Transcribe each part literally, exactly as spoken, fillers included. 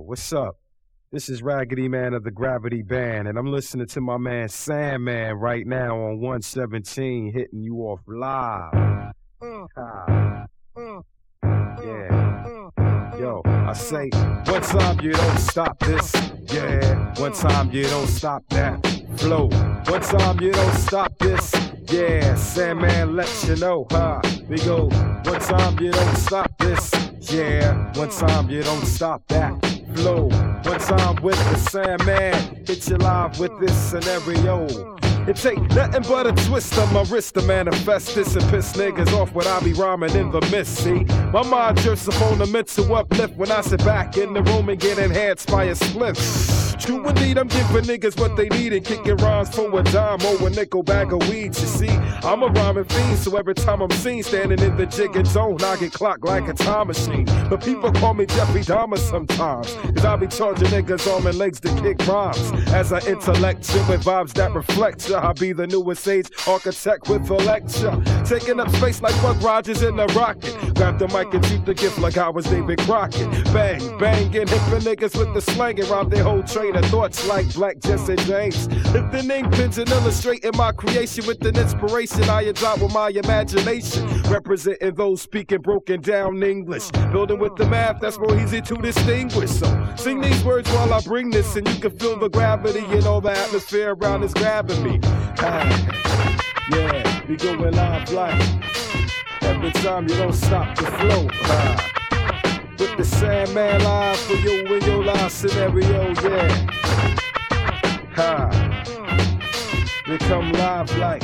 what's up? This is Raggedy Man of the Gravity Band, and I'm listening to my man Sandman right now on one seventeen, hitting you off live. Ah. Yeah. Yo, I say, one time you don't stop this. Yeah, one time you don't stop that flow. One time you don't stop this. Yeah, Sandman lets you know, huh? We go, one time you don't stop this. Yeah, one time you don't stop that flow. One time with the Sandman, hit you live with this scenario. It take nothing but a twist on my wrist to manifest this and piss niggas off when I be rhyming in the mist, see? My mind jerks up on the mental uplift when I sit back in the room and get enhanced by a spliff. True indeed, I'm giving niggas what they need and kicking rhymes for a dime or a nickel bag of weed, you see? I'm a rhyming fiend, so every time I'm seen standing in the jigging zone, I get clocked like a time machine. But people call me Jeffrey Dahmer sometimes, cause I be charging niggas arm and legs to kick rhymes. As I intellect you with vibes that reflect you, I'll be the newest age architect with a lecture. Taking up space like Buck Rogers in a rocket. Grab the mic and shoot the gift like I was David Crockett. Bang, bang, and hit the niggas with the slang and rob their whole train of thoughts like Black Jesse James. Lifting ink pens and illustrating my creation with an inspiration I adopt with my imagination. Representing those speaking broken down English. Building with the math that's more easy to distinguish. So sing these words while I bring this and you can feel the gravity and all the atmosphere around is grabbing me. Ah, yeah, we going live like every time you don't stop the flow. Ah, with the Sandman live for you in your live scenario, yeah. Ha, we come live like,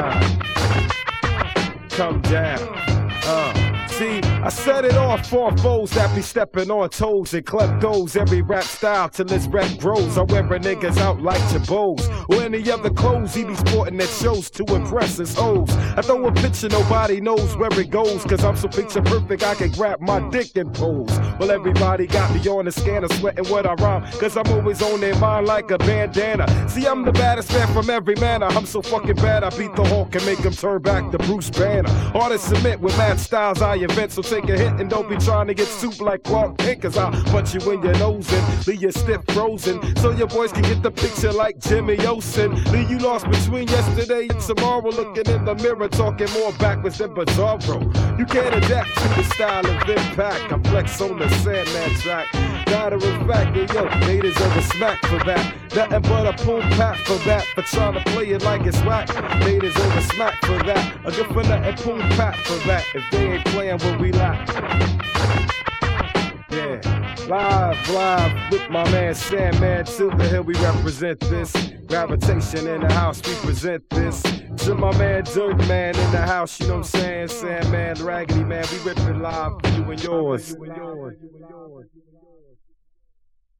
ah, come down, uh. See, I set it off for foes that be stepping on toes and kleptos. Every rap style till this rap grows. I wear a niggas out like Jabos or any other clothes he be sporting that shows to impress his hoes. I throw a picture, nobody knows where it goes, cause I'm so picture perfect I can grab my dick and pose. Well, everybody got me on the scanner, sweating what I rhyme, cause I'm always on their mind like a bandana. See, I'm the baddest man from every manner. I'm so fucking bad I beat the Hulk and make him turn back to Bruce Banner. Artists submit with mad styles I invent, so take a hit and don't be trying to get soup like Clark Kent, cause I'll punch you in your nose and leave you stiff frozen, so your boys can get the picture like Jimmy Olsen. Leave you lost between yesterday and tomorrow, looking in the mirror, talking more backwards than Bizarro. You can't adapt to the style of impact. I flex on the Sandman track. Matter of fact, yeah, yo, haters ever smack for that. Nothing but a boom pat for that. For trying to play it like it's whack. Haters ever smack for that. A good for nothing, boom pat for that. If they ain't playing what we like. Yeah, live, live with my man Sandman. Till the hill we represent this. Gravitation in the house, we present this. To my man Dirt Man in the house, you know what I'm saying? Sandman, Raggedy Man, we ripping live for you and yours. You and yours.